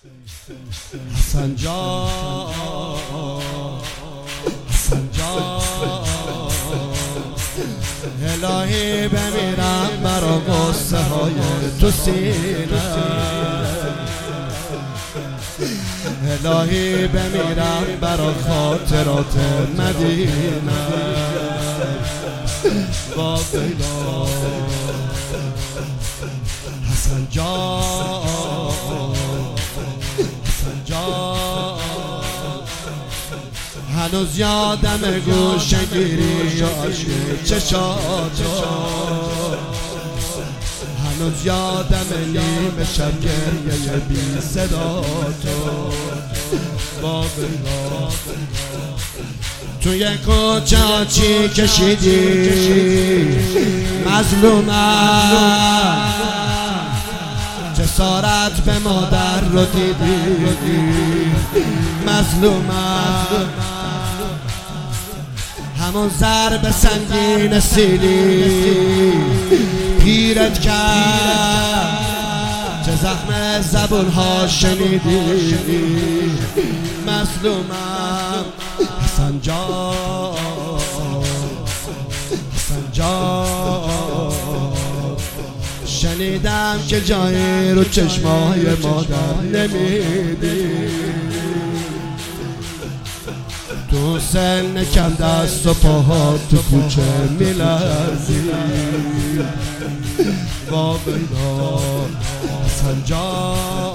حسن جان حسن جان الهی بمیرم برا قصه های تو سینه الهی بمیرم برا خاطرات مدینه با بیلا حسن جان حسن جان هنوز یادم گوشه‌گیری و عشق چشاتو هنوز یادم نیمه شب گریه بی صدا تو توی کوچه چی کشیدی مظلومم جسارت به مادر رو دیدی مظلومم همون ضرب سنگین سیلی پیرت کرد چه زخم زبونها شنیدی مظلومم حسن جان حسن جان شنیدم که جایی رو چشمای مادر نمیدی تو سن کم دست و پاها تو کوچه میلرزی با بیدا حسن جان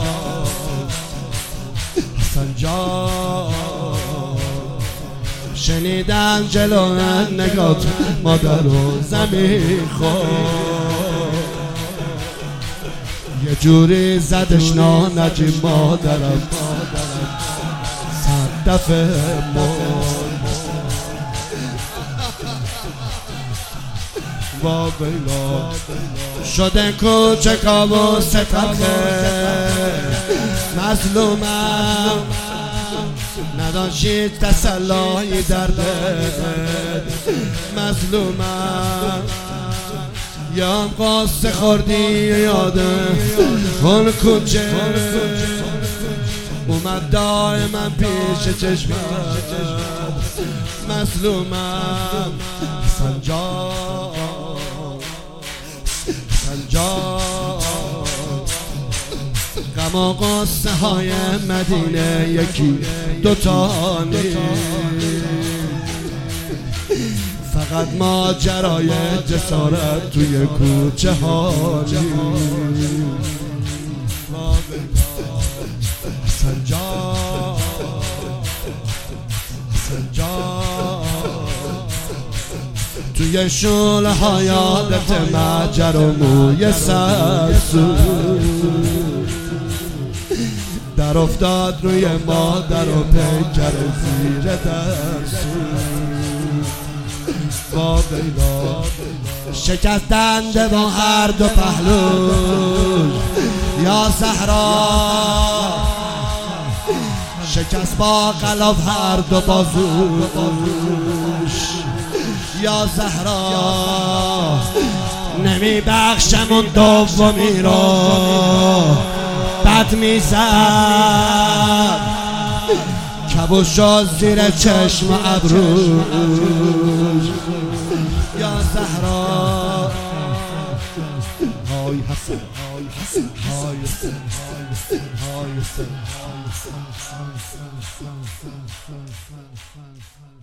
حسن جان شنیدم جلو نگات مادر رو زمین خورد یه جوری زدش نجیب مادرم صد دفعه با بیلا شده کوچکا و ستمه مظلومم نداشید تسلای درده مظلومم یا قصه خوردی یاده اون کوچه اومد دائما پیش چشمم مظلومم حسن جان حسن جان غم و قصه های مدینه یکی دوتا نیست فقط ماجرای جسارت توی کوچه ها حسن جان حسن جان توی شوله ها یادت مجر و موی سرسو در افتاد روی مادر و پیکر زیر درسو با بیلا شکستند با هر دو پهلوش یا زهرا شکست با غلاف هر دو بازوش یا زهرا نمی بخشم اون دومی رو بد میزد کبوشا زیر چشم ابروش یا زهرا های حسن های حسن های حسن های حسن های حسن